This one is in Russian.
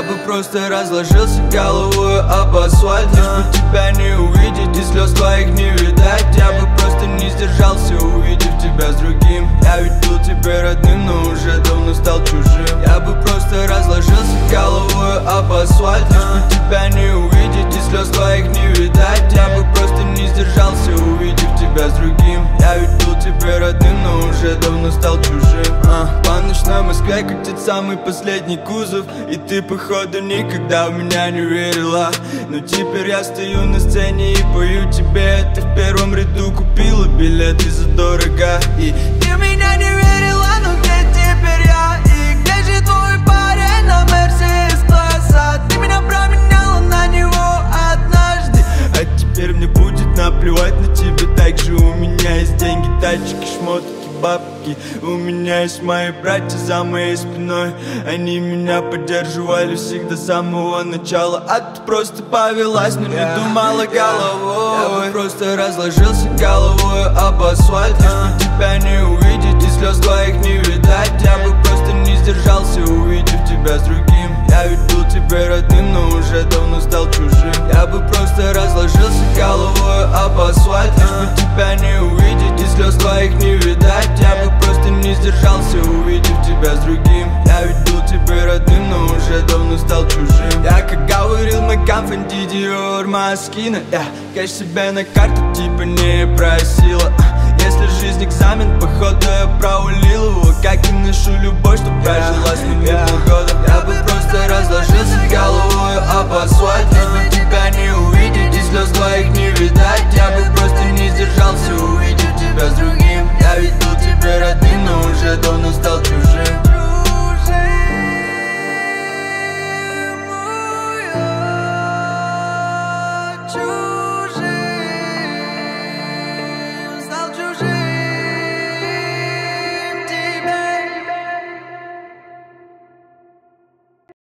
бы просто разложился головой об асфальт, лишь бы тебя не увидеть и слез твоих не видать. Я бы просто не сдержался, увидев тебя с другим. Я ведь был тебе родным, но уже давно стал чужим. Я бы просто разложился головой об асфальт, лишь бы тебя не увидеть и слез твоих не видать. Я бы просто не сдержался, увидев тебя с другим. Я ведь был тебе родным, но уже давно стал чужим. По ночной Москве катит самый последний кузов, и ты походу никогда в меня не верила. Но теперь я стою на сцене и пою тебе это в первом ряду. Купила билеты задорого, и ты в меня не верила. Но где теперь я? И где же твой парень на Мерседес класса? Ты меня променяла на него однажды, а теперь мне будет наплевать на тебя. Так же у меня есть деньги, тачки, шмотки, бабки. У меня есть мои братья за моей спиной. Они меня поддерживали всегда с самого начала. А ты просто повелась, но не думала головой. Я бы просто разложился головой об асфальт, лишь бы тебя не увидеть и слез твоих не видать. Я бы просто не сдержался, увидев тебя с другим. Я ведь был тебе родным, но уже давно стал чужим. Я бы просто разложился головой об асфальт, лишь бы тебя не увидеть и слез твоих не видать. Я бы просто не сдержался, увидев тебя с другим. Я ведь был тебе родным, но уже давно стал чужим. Я как говорил мой конфанди Диор Маскина, я кэш себе на карту типа не просила. Если жизнь экзамен, походу я провалил его. Как и ношу любовь, что прожилась мне полгода. Я бы